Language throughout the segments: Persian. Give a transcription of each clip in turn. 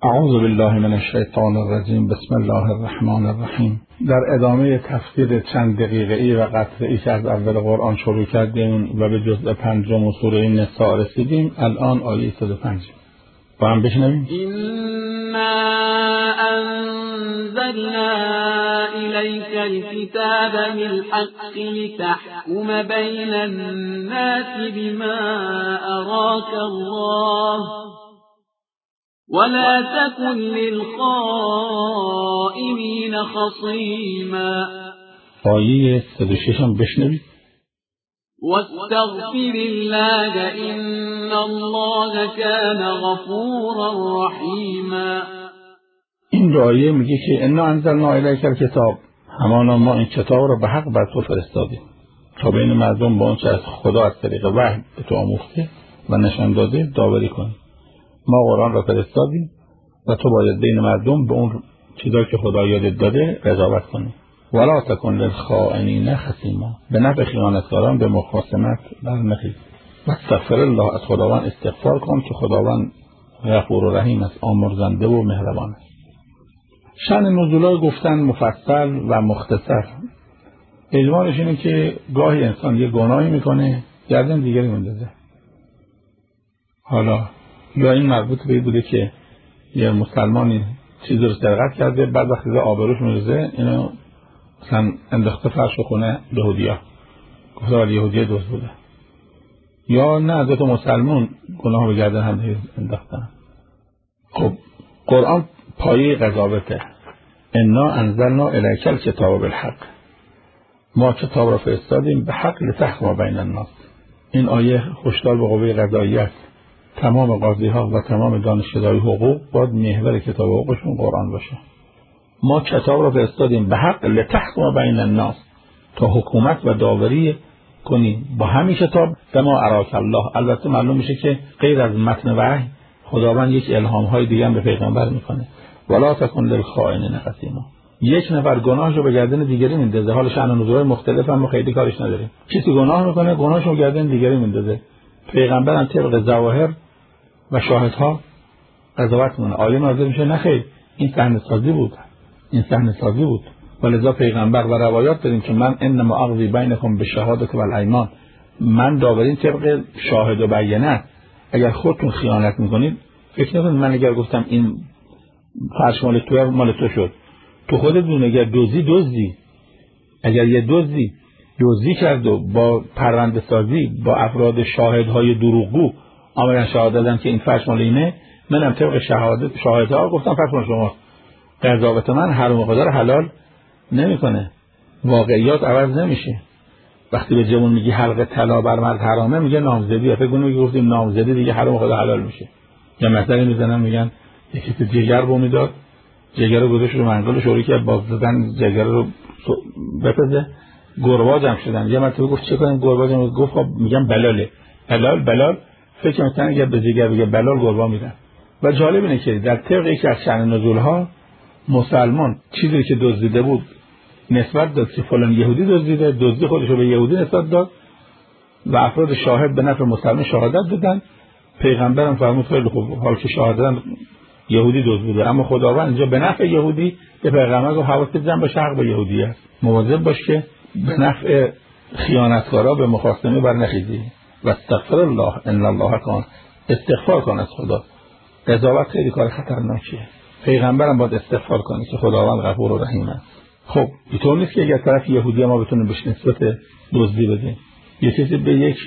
اعوذ بالله من الشیطان الرجیم. بسم الله الرحمن الرحیم. در ادامه تفسیر چند دقیقه‌ای و قطعه‌ای که از اول قرآن شروع کردیم و به جزء 5 سوره نساء رسیدیم، الان آیه 105 با هم بشنویم. إنا أنزلنا إليك الكتاب بالحق لتحكم بين الناس بما أراك الله ولا تكن للخائنين خصيما. آیه 106 هم بشنوید. واستغفر الله إن الله كان غفورا رحيما. این آیه میگه که انا انزلنا الیک الکتاب، همانا ما این کتاب رو به حق بر تو فرستادیم تا بین مردم با آنچه از خدا از طریق وحی به تو آموخته و نشان داده داوری کنی. ما قرآن را فرستادیم و تو باید بین مردم به اون چیزایی که خدا یادت داده قضاوت کنی. ولا تکن للخائنین خصیما، به نفع خیانتکاران به مخاصمت برنخیز. واستغفر الله، از خداوند استغفار کن که خداوند غفور و رحیم است، آمرزنده و مهربان است. شأن نزولای گفتن مفصل و مختصر. اجمالش اینه که گاهی انسان یه گناهی میکنه گردن دیگری میندازه. حالا یا این مربوط به بوده که یه مسلمانی چیزی رو سرقت کرده، بعد وقتی آبروش میریزه اینو مثلا انداخته فرش خونه یهودیا، گفته ولی یهودی دوست بوده. یا نه دو تا مسلمان گناه به گردن هم انداختن. خب قرآن پایه قضاوته. انا انزلنا الیک الکتاب بالحق، ما کتاب را فرستادیم به حق لتحکم بین الناس. این آیه هشدار به قوه قضاییه. تمام قاضی ها و تمام دانشجویان حقوق باید محور کتاب حقوقشون قرآن باشه. ما کتاب را فرستادیم به حق لتحکم بین الناس، تا حکومت و داوری کنی با همین کتاب. بما اراک الله، البته معلوم میشه که غیر از متن وحی خداوند یک الهام های دیگه هم به پیغمبر میکنه. ولا تکن للخائنین خصیما، یک نفر گناهشو به گردن دیگری میندازه. حالا شأن نزول مختلف هم خیلی کارش نداریم. کسی گناه میکنه گناهشو به گردن دیگری میندازه، پیغمبر هم طبق ظواهر و شاهدها قضاوت کنه. آیه نازل میشه نه خیر، این صحنه سازی بود، این صحنه سازی بود. ولذا پیغمبر و روایات داریم که من انما اقضی بینکم بالشهادة والایمان، من داورین طبق شاهد و بیانه. اگر خودتون خیانت میکنید فکر نکنید من اگر گفتم این فرش مال تو مال تو شد، تو خودت دون. اگر دزدی اگر یه دزدی کرد و با پرونده سازی با افراد شاهدهای دروغگو آمدن شهادت دادن که این فرش مال اینه، منم طبق شاهدها گفتم فرش مال شما. قضاوت من حرام خدا رو حلال نمیکنه، واقعیات عوض نمیشه. وقتی به جوان میگی حلقه طلا بر مرد حرامه، میگه نامزدی. فکر کنم گفتیم نامزدی دیگه حرام خدا حلال میشه. یا مثلا میزنن میگن یکی تو جگر بو میداد، جگر رو گذاشت رو منقل شروع کرد باز دادن، جگر رو بپزه، گرباج هم شدن. یه مرتبه گفت چه کنیم گرباج هم گفت خب میگم بلاله. بلال فکر میکنن اگه به جگر بگه بلال گربا میدن. و جالب اینه که در طبق یکی از شأن نزول ها مسلمان چیزی که دزدیده بود نسبت داد که فلان یهودی دزدیده، دزدی خودش رو به یهودی نسبت داد و افراد شاهد به نفع مسلمان شهادت دادن. پیغمبرم فرمود خیلی خوب، حال که شهادت یهودی دزد بوده، اما خداوند اینجا به نفع یهودی به پیغمبر گفت حواست جمع باشه، حق به یهودی است، مواظب باش که به نفع خیانتکارا به مخاصمه برنخیزی. و استغفر الله ان الله کان، استغفار کن از خدا. قضاوت خیلی کار خطرناکیه. پیغمبرم باید استغفار کنه که خداوند غفور و رحیم است. خب اینطور نیست که اگر طرف یهودی ما بتونه بهش نسبت دزدی بده. یه کسی به یک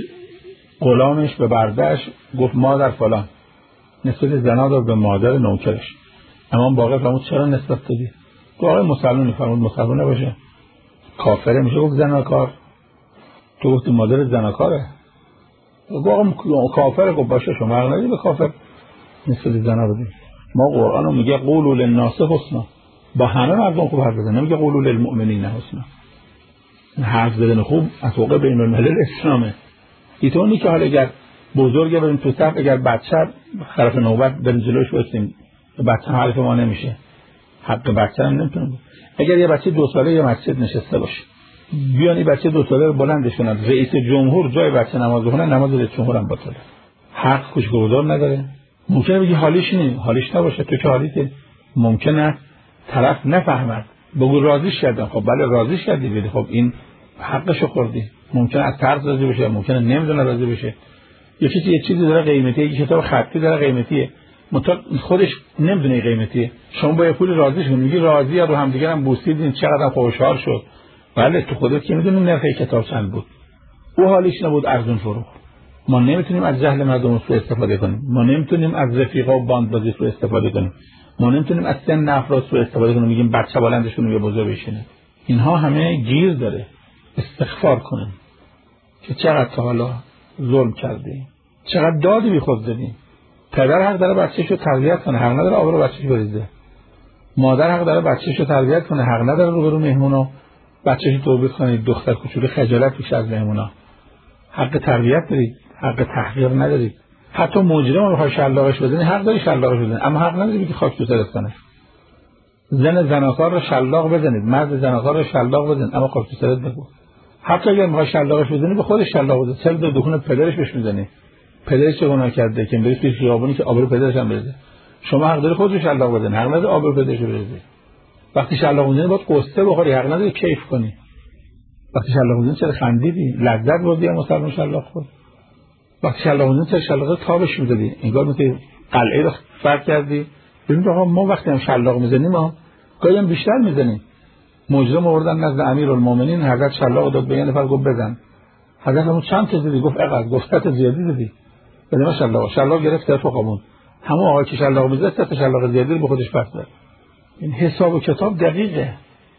غلامش به بردهش گفت مادر فلان، نسبت زنا داد به مادر نوکرش. اما باقی فرمود چرا نسبت دادی؟ تو آقای مسلمانی، فرمود مسلمان نباشه کافره میشه. گفت زناکار، تو گفتی مادر زناکاره. گفت آقا کافره. گفت باشه شما حق نداری به کافر نسبت زنا بدی. ما قرآن میگه قولوا للناس حسنا، با همه مردم خوب حرف بزن، نمیگه قولوا للمؤمنین حسنا. حرف زدن خوب از فوق بین الملل اسلامه. اینطور نیست که حالا اگر بزرگه بریم تو صف، اگر بچه طرف نوبت بریم جلوش بستیم، بچه حرف ما نمیشه، حق بچه هم نمیتونه. اگر یه بچه 2 ساله یه مسجد نشسته باشه، بیان این بچه 2 ساله رو بلندش کنن، رئیس جمهور جای بچه نماز بخونه، نماز رئیس جمهور هم باطله. حق خوشگذار نداره، ممکنه بگی حالیش اینه، حالیش نباشه، تو که حالیته. ممکنه طرف نفهمد، بگو راضیش کردم. خب بله راضیش کردی، ولی خب این حقشو خوردی. ممکنه از طرز راضی بشه، ممکنه نمیدونه راضی بشه. یکی یه چیزی داره قیمتیه، یه کتاب خطی داره قیمتیه، خودش نمیدونه قیمتیه. شما با یه پول راضی شدین، میگی راضیه، رو هم دیگه هم بوسیدین، چقدر خوشحال شد. بله تو خودت که میدونی نرخ کتاب چند بود. او حالیش نبود، ارزون فروخت. ما نمیتونیم از جهل مردم سوء استفاده کنیم. ما نمیتونیم از رفیقا و باندبازی سوء استفاده کنیم. ما نمیتونیم از سن افراد سوء استفاده کنیم، میگیم بچه بلندشون رو یه بزرگ بشینه. اینها همه گیر داره. استغفار کنیم که چقدر تا حالا ظلم کردیم، چقدر دادی بی خود زدیم. پدر حق داره بچه‌شو تربیت کنه، حق نداره آب رو بچه‌ش بریزه. مادر حق داره بچه‌شو تربیت کنه، حق نداره روبرو مهمونا بچه‌شو توبیخ کنه. دختر کوچولو خجالت بکشه از مهمونا. حق تربیت دارید، حق تحقیر ندارید. حتی مجرم رو بخوای شلاقش بزنی حق داری شلاقش بزنی، اما حق نداری که خاک تو سرت کنه. زناکار رو شلاق بزنید، مرد زناکار رو شلاق بزن، اما خاک تو سرت بگو. حتی اگر میخوای شلاقش بزنی به خودش شلاق بزن، سر دو دهون پدرش بهش میزنی. پدرش چه گناه کرده که بریز توی خیابونی که آبرو پدرش هم بریزه؟ شما حق داری خودت شلاق بزنی، حق نداری آبرو پدرش بریزی. وقتی شلاق میزنی باید قصه بخوری، حق نداری کیف کنی. وقتی شلاق میزنی چرا خندیدی؟ لذت بردی یا مسلمان شلاق خورد؟ وقتی شلاق میزنی چرا شلاق تابش میدادی؟ انگار میگه قلعه رو فرق کردی. ببین آقا ما وقتی هم شلاق میزنیم ما گاهی هم بیشتر میزنیم. مجرم آوردن نزد امیرالمومنین، حضرت شلاق داد به یه نفر، گفت بزن. حضرت همون چند تا زدی؟ گفت اقل. گفت زیادی زدی. بدون شلاق گرفت طرف قامون. همون آقای که شلاق میزد تا شلاق زیادی رو به خودش پس داد. این حساب و کتاب دقیقه،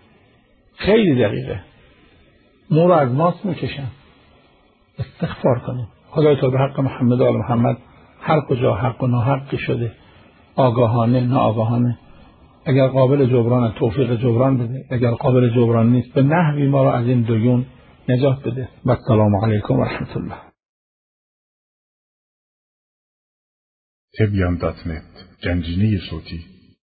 خیلی دقیقه. مو رو از ماست میکشن. استغفار کنیم. خدای تو به حق محمد و آل محمد هر کجا حق و ناحق شده، آگاهانه ناآگاهانه، اگر قابل جبران توفیق جبران بده، اگر قابل جبران نیست به نحوی ما رو از این دیون نجات بده. و السلام علیکم و رحمت الله. تبیان.net گنجینه صوتی